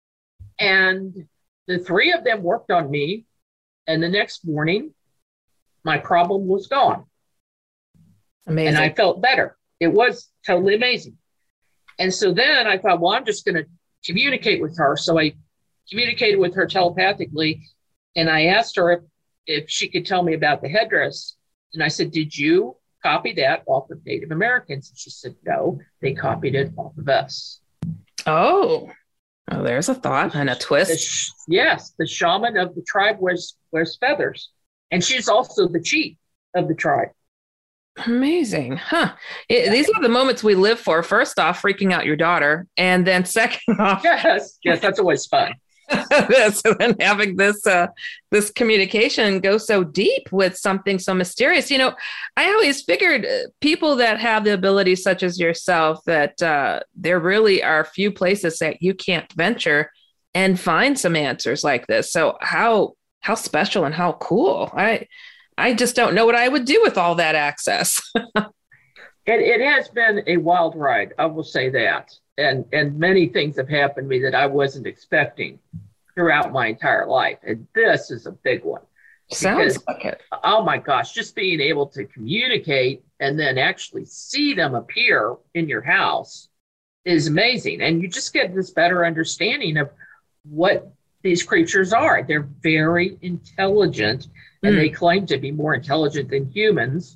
And the three of them worked on me. And the next morning, my problem was gone. Amazing. And I felt better. It was totally amazing. And so then I thought, well, I'm just going to communicate with her. So I communicated with her telepathically. And I asked her if, if she could tell me about the headdress. And I said, did you copy that off of Native Americans? And she said, no, they copied it off of us. Oh, oh there's a thought and a twist. The sh- yes, the shaman of the tribe wears, wears feathers. And she's also the chief of the tribe. Amazing. Huh. It, these are the moments we live for. First off, freaking out your daughter. And then second off. Yes, yes, that's always fun. So then having this uh, this communication go so deep with something so mysterious. You know, I always figured people that have the ability such as yourself, that uh, there really are few places that you can't venture and find some answers like this. So how how special and how cool. I I just don't know what I would do with all that access. it, it has been a wild ride. I will say that. And and many things have happened to me that I wasn't expecting throughout my entire life. And this is a big one. Sounds because, like it. Oh my gosh, just being able to communicate and then actually see them appear in your house is amazing. And you just get this better understanding of what these creatures are. They're very intelligent, and mm. they claim to be more intelligent than humans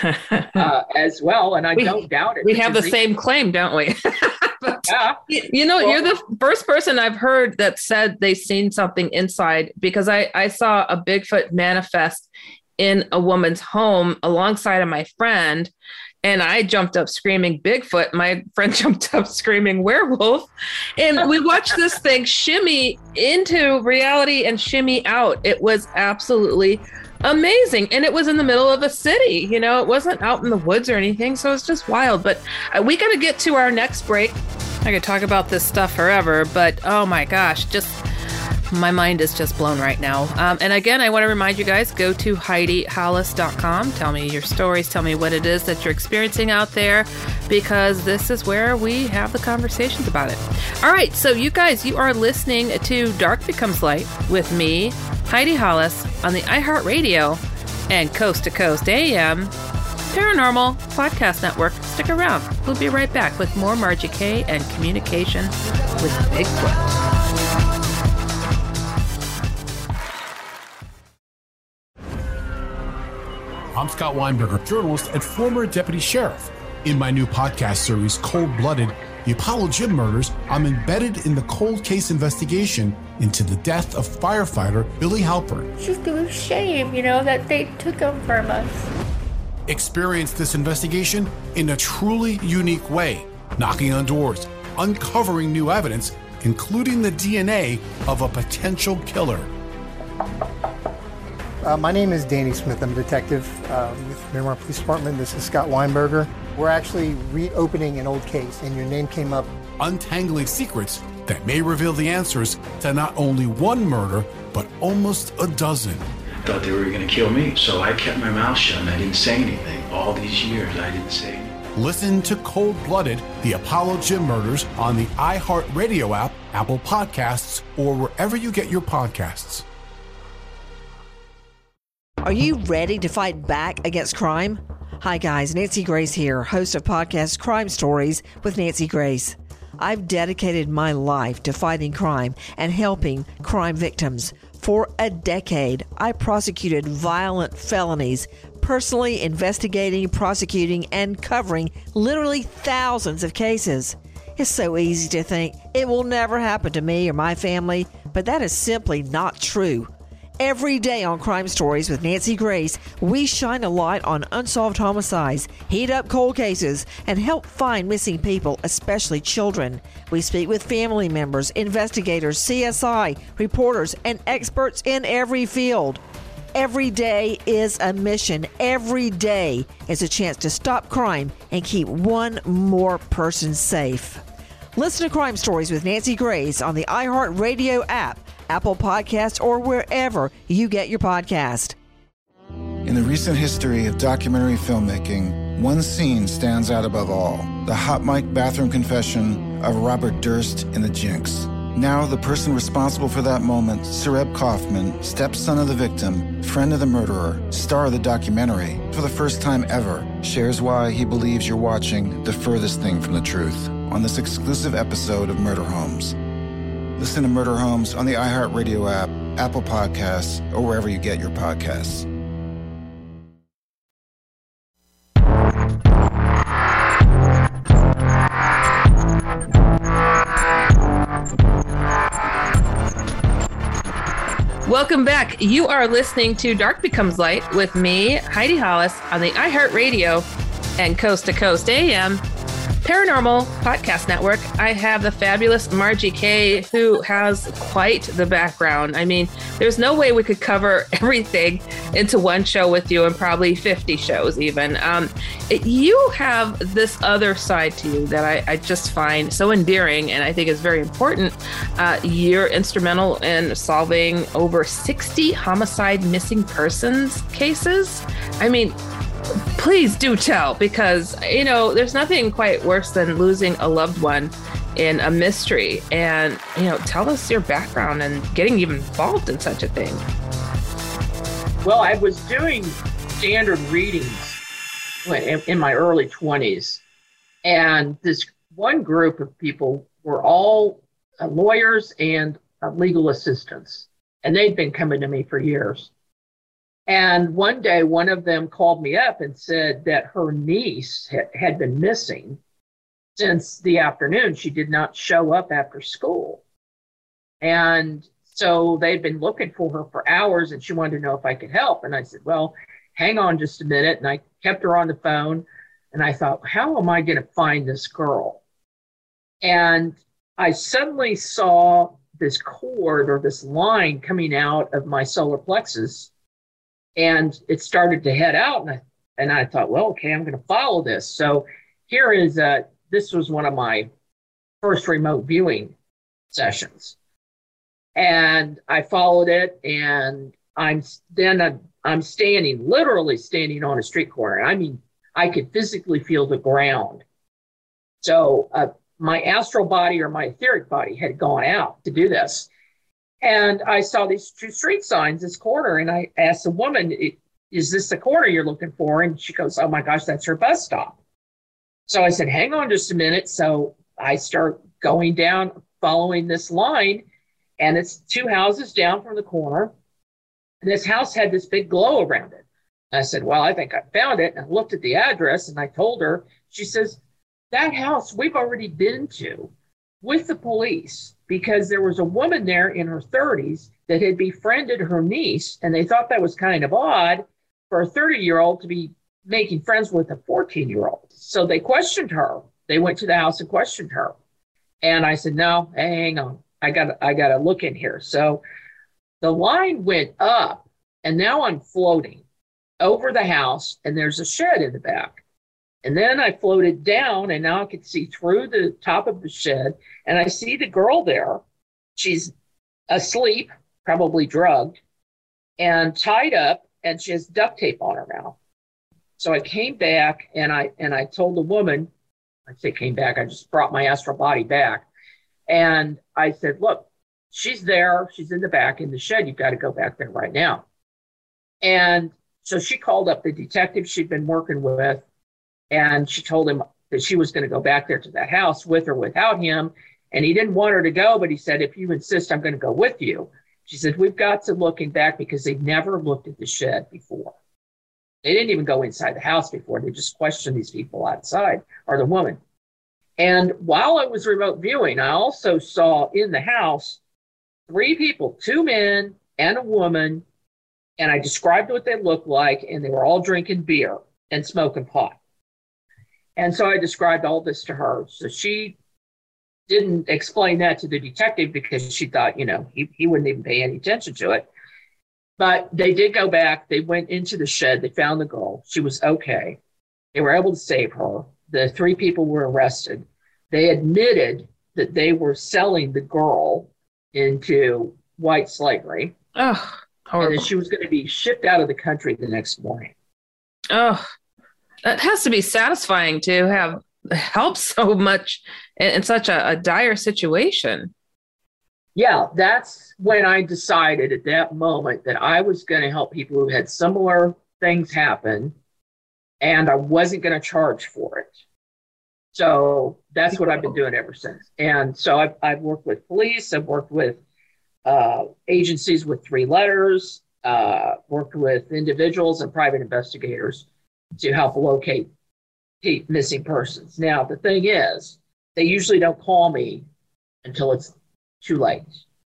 uh, as well. And I we, don't doubt it. We have the same claim, don't we? But, yeah. You know, well, you're the first person I've heard that said they've seen something inside, because I, I saw a Bigfoot manifest in a woman's home alongside of my friend. And I jumped up screaming Bigfoot. My friend jumped up screaming werewolf. And we watched this thing shimmy into reality and shimmy out. It was absolutely amazing. And it was in the middle of a city. You know, it wasn't out in the woods or anything. So it's just wild. But uh, we got to get to our next break. I could talk about this stuff forever, but oh my gosh, just my mind is just blown right now. Um, and again, I want to remind you guys, go to Heidi Hollis dot com. Tell me your stories. Tell me what it is that you're experiencing out there, because this is where we have the conversations about it. All right. So you guys, you are listening to Dark Becomes Light with me, Heidi Hollis, on the iHeartRadio and Coast to Coast A M Paranormal Podcast Network. Stick around. We'll be right back with more Margie Kay and communication with Bigfoot. I'm Scott Weinberger, journalist and former deputy sheriff. In my new podcast series, Cold Blooded, The Apollo Gym Murders, I'm embedded in the cold case investigation into the death of firefighter Billy Halpern. It's just a shame, you know, that they took him from us. Experience this investigation in a truly unique way, knocking on doors, uncovering new evidence, including the D N A of a potential killer. Uh, my name is Danny Smith. I'm a detective uh, with Miramar Police Department. This is Scott Weinberger. We're actually reopening an old case, and your name came up. Untangling secrets that may reveal the answers to not only one murder, but almost a dozen. I thought they were going to kill me, so I kept my mouth shut and I didn't say anything. All these years, I didn't say anything. Listen to Cold Blooded, The Apollo Gym Murders on the iHeartRadio app, Apple Podcasts, or wherever you get your podcasts. Are you ready to fight back against crime? Hi guys, Nancy Grace here, host of podcast Crime Stories with Nancy Grace. I've dedicated my life to fighting crime and helping crime victims. For a decade, I prosecuted violent felonies, personally investigating, prosecuting, and covering literally thousands of cases. It's so easy to think it will never happen to me or my family, but that is simply not true. Every day on Crime Stories with Nancy Grace, we shine a light on unsolved homicides, heat up cold cases, and help find missing people, especially children. We speak with family members, investigators, C S I, reporters, and experts in every field. Every day is a mission. Every day is a chance to stop crime and keep one more person safe. Listen to Crime Stories with Nancy Grace on the iHeartRadio app, Apple Podcasts, or wherever you get your podcast. In the recent history of documentary filmmaking, one scene stands out above all: the hot mic bathroom confession of Robert Durst in The Jinx. Now, the person responsible for that moment, Sareb Kaufman, stepson of the victim, friend of the murderer, star of the documentary, for the first time ever, shares why he believes you're watching the furthest thing from the truth on this exclusive episode of Murder Homes. Listen to Murder Homes on the iHeartRadio app, Apple Podcasts, or wherever you get your podcasts. Welcome back. You are listening to Dark Becomes Light with me, Heidi Hollis, on the iHeartRadio and Coast to Coast A M Paranormal Podcast Network. I have the fabulous Margie Kay, who has quite the background. I mean, there's no way we could cover everything into one show with you, and probably fifty shows even. Um, it, you have this other side to you that I, I just find so endearing, and I think is very important. Uh, you're instrumental in solving over sixty homicide missing persons cases. I mean, please do tell, because, you know, there's nothing quite worse than losing a loved one in a mystery. And, you know, tell us your background and getting even involved in such a thing. Well, I was doing standard readings in, in my early twenties. And this one group of people were all uh, lawyers and uh, legal assistants. And they'd been coming to me for years. And one day, one of them called me up and said that her niece ha- had been missing since the afternoon. She did not show up after school. And so they'd been looking for her for hours, and she wanted to know if I could help. And I said, well, hang on just a minute. And I kept her on the phone. And I thought, how am I going to find this girl? And I suddenly saw this cord or this line coming out of my solar plexus. And it started to head out, and I, and I thought, well, okay, I'm going to follow this. So here is, a, this was one of my first remote viewing sessions. And I followed it, and I'm then I'm, I'm standing, literally standing on a street corner. I mean, I could physically feel the ground. So uh, my astral body or my etheric body had gone out to do this. And I saw these two street signs, this corner, and I asked the woman, is this the corner you're looking for? And she goes, oh my gosh, that's her bus stop. So I said, hang on just a minute. So I start going down, following this line, and it's two houses down from the corner. And this house had this big glow around it. I said, well, I think I found it. And I looked at the address, and I told her. She says, that house we've already been to with the police, because there was a woman there in her thirties that had befriended her niece, and they thought that was kind of odd for a thirty-year-old to be making friends with a fourteen-year-old. So they questioned her. They went to the house and questioned her. And I said, no, hang on. I got I got to look in here. So the line went up, and now I'm floating over the house, and there's a shed in the back. And then I floated down, and now I could see through the top of the shed, and I see the girl there. She's asleep, probably drugged, and tied up, and she has duct tape on her mouth. So I came back and I and I told the woman, I say came back, I just brought my astral body back. And I said, look, she's there. She's in the back in the shed. You've got to go back there right now. And so she called up the detective she'd been working with, and she told him that she was going to go back there to that house with or without him. And he didn't want her to go, but he said, if you insist, I'm going to go with you. She said, we've got to looking back because they've never looked at the shed before. They didn't even go inside the house before. They just questioned these people outside, or the woman. And while I was remote viewing, I also saw in the house three people, two men and a woman, and I described what they looked like, and they were all drinking beer and smoking pot. And so I described all this to her. So she didn't explain that to the detective because she thought, you know, he, he wouldn't even pay any attention to it. But they did go back. They went into the shed. They found the girl. She was okay. They were able to save her. The three people were arrested. They admitted that they were selling the girl into white slavery. Oh, horrible. And that she was going to be shipped out of the country the next morning. Oh, that has to be satisfying to have helped so much in, in such a, a dire situation. Yeah, that's when I decided at that moment that I was going to help people who had similar things happen, and I wasn't going to charge for it. So that's what I've been doing ever since. And so I've, I've worked with police, I've worked with uh, agencies with three letters, uh, worked with individuals and private investigators to help locate missing persons. Now, the thing is, they usually don't call me until it's too late.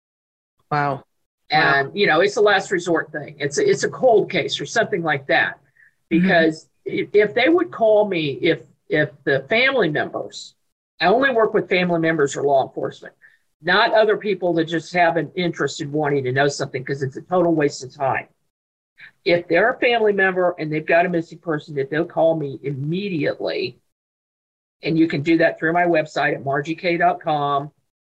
Wow. And, wow. you know, it's a last resort thing. It's a, it's a cold case or something like that. Because mm-hmm. if, if they would call me, if if the family members, I only work with family members or law enforcement, not other people that just have an interest in wanting to know something because it's a total waste of time. If they're a family member and they've got a missing person, if they'll call me immediately, and you can do that through my website at margie k dot com,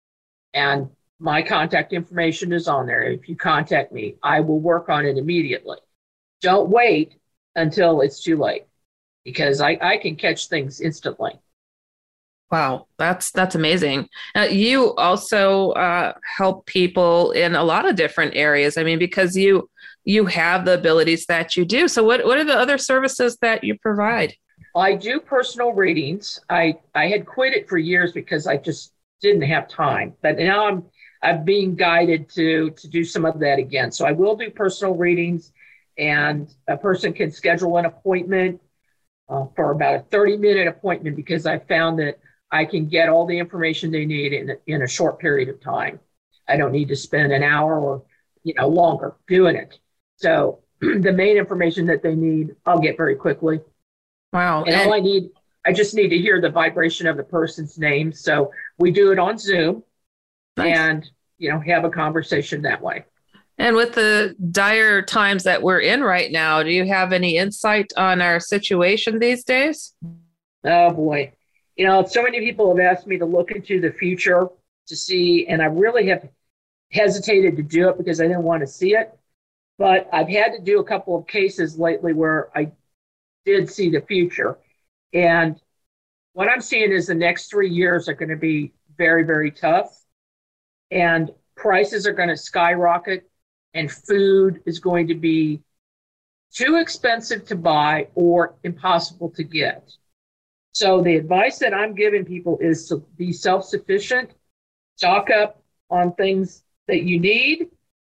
and my contact information is on there. If you contact me, I will work on it immediately. Don't wait until it's too late, because I, I can catch things instantly. Wow, that's that's amazing. Uh, you also uh, help people in a lot of different areas. I mean, because you you have the abilities that you do. So what, what are the other services that you provide? I do personal readings. I, I had quit it for years because I just didn't have time. But now I'm I'm being guided to to do some of that again. So I will do personal readings, and a person can schedule an appointment uh, for about a thirty minute appointment, because I found that I can get all the information they need in, in a short period of time. I don't need to spend an hour or, you know, longer doing it. So the main information that they need, I'll get very quickly. Wow. And, and all I need, I just need to hear the vibration of the person's name. So we do it on Zoom. Nice. And, you know, have a conversation that way. And with the dire times that we're in right now, do you have any insight on our situation these days? Oh, boy. You know, so many people have asked me to look into the future to see, and I really have hesitated to do it because I didn't want to see it. But I've had to do a couple of cases lately where I did see the future. And what I'm seeing is the next three years are going to be very, very tough. And prices are going to skyrocket, and food is going to be too expensive to buy or impossible to get. So the advice that I'm giving people is to be self-sufficient, stock up on things that you need,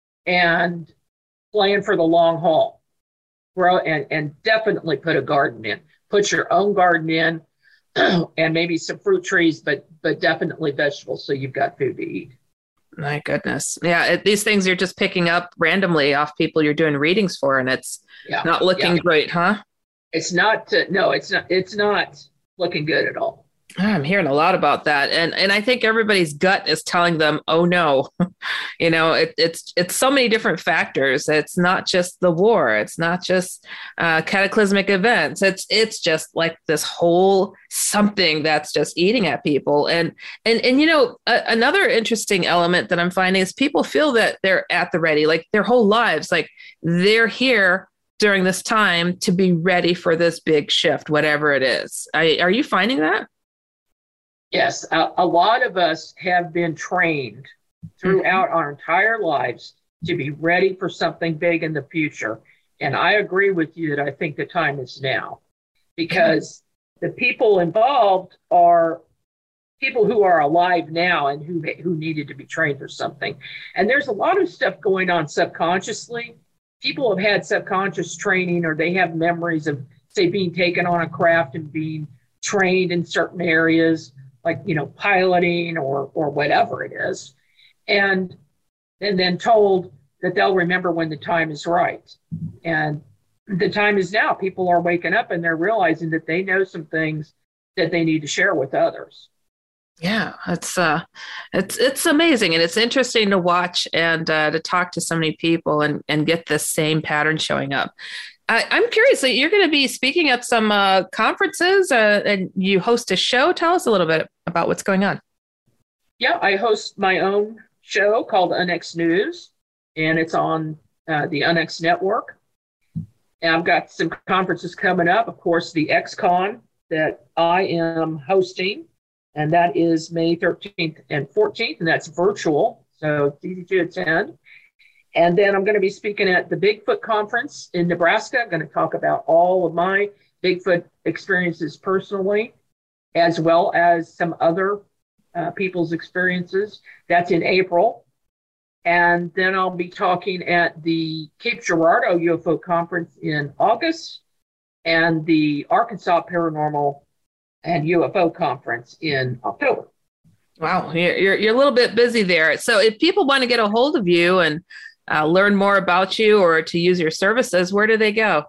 and plan for the long haul. Grow and, and definitely put a garden in. Put your own garden in, and maybe some fruit trees, but but definitely vegetables, so you've got food to eat. My goodness. Yeah, it, these things you're just picking up randomly off people you're doing readings for, and it's yeah, not looking yeah. great, huh? It's not, uh, no, it's not, it's not looking good at all. I'm hearing a lot about that. And and I think everybody's gut is telling them, oh, no, you know, it, it's it's so many different factors. It's not just the war. It's not just uh, cataclysmic events. It's it's just like this whole something that's just eating at people. And, and, and you know, a, another interesting element that I'm finding is people feel that they're at the ready, like their whole lives, like they're here during this time to be ready for this big shift, whatever it is. I, are you finding that? Yes, a, a lot of us have been trained throughout mm-hmm. our entire lives to be ready for something big in the future. And I agree with you that I think the time is now, because the people involved are people who are alive now and who who needed to be trained for something. And there's a lot of stuff going on subconsciously. People have had subconscious training, or they have memories of, say, being taken on a craft and being trained in certain areas, like, you know, piloting or or whatever it is, and and then told that they'll remember when the time is right. And the time is now. People are waking up and they're realizing that they know some things that they need to share with others. Yeah, it's uh, it's it's amazing, and it's interesting to watch and uh, to talk to so many people and and get this same pattern showing up. I, I'm curious, you're going to be speaking at some uh, conferences, uh, and you host a show. Tell us a little bit about what's going on. Yeah, I host my own show called UNX News, and it's on uh, the UNX network. And I've got some conferences coming up. Of course, the XCon that I am hosting, and that is May thirteenth and fourteenth, and that's virtual, so it's easy to attend. And then I'm going to be speaking at the Bigfoot Conference in Nebraska. I'm going to talk about all of my Bigfoot experiences personally, as well as some other uh, people's experiences. That's in April. And then I'll be talking at the Cape Girardeau U F O Conference in August, and the Arkansas Paranormal and U F O Conference in October. Wow, you're, you're a little bit busy there. So if people want to get a hold of you and uh, learn more about you or to use your services, where do they go?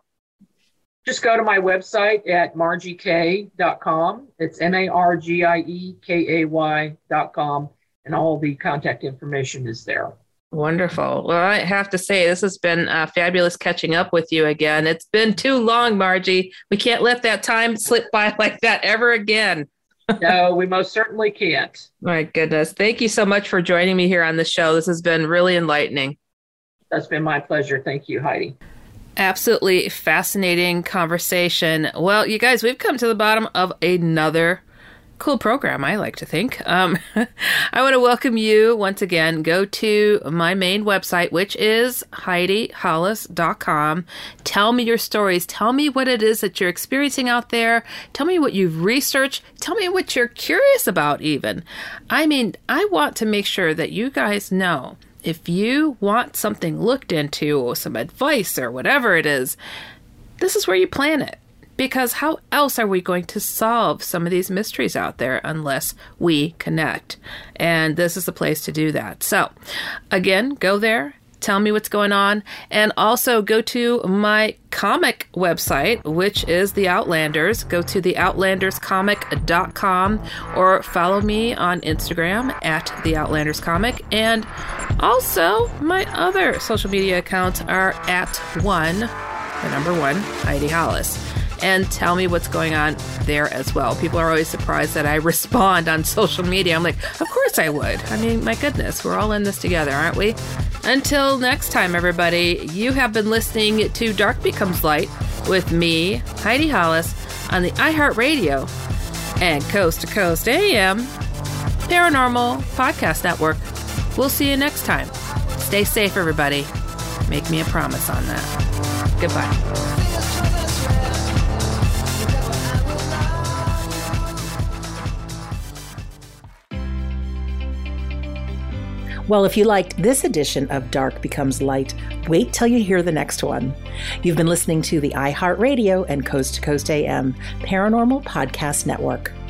Just go to my website at margie kay dot com. It's M A R G I E K A Y dot com, and all the contact information is there. Wonderful. Well, I have to say, this has been uh, fabulous catching up with you again. It's been too long, Margie. We can't let that time slip by like that ever again. No, we most certainly can't. My goodness. Thank you so much for joining me here on the show. This has been really enlightening. That's been my pleasure. Thank you, Heidi. Absolutely fascinating conversation. Well, you guys, we've come to the bottom of another cool program, I like to think. Um, I want to welcome you once again. Go to my main website, which is heidi hollis dot com. Tell me your stories. Tell me what it is that you're experiencing out there. Tell me what you've researched. Tell me what you're curious about even. I mean, I want to make sure that you guys know if you want something looked into or some advice or whatever it is, this is where you plan it. Because how else are we going to solve some of these mysteries out there unless we connect? And this is the place to do that. So, again, go there. Tell me what's going on. And also go to my comic website, which is The Outlanders. Go to the outlanders comic dot com or follow me on Instagram at The Outlanders Comic. And also, my other social media accounts are at one, the number one, Heidi Hollis. And tell me what's going on there as well. People are always surprised that I respond on social media. I'm like, of course I would. I mean, my goodness, we're all in this together, aren't we? Until next time, everybody, you have been listening to Dark Becomes Light with me, Heidi Hollis, on the iHeartRadio and Coast to Coast A M Paranormal Podcast Network. We'll see you next time. Stay safe, everybody. Make me a promise on that. Goodbye. Well, if you liked this edition of Dark Becomes Light, wait till you hear the next one. You've been listening to the iHeartRadio and Coast to Coast A M Paranormal Podcast Network.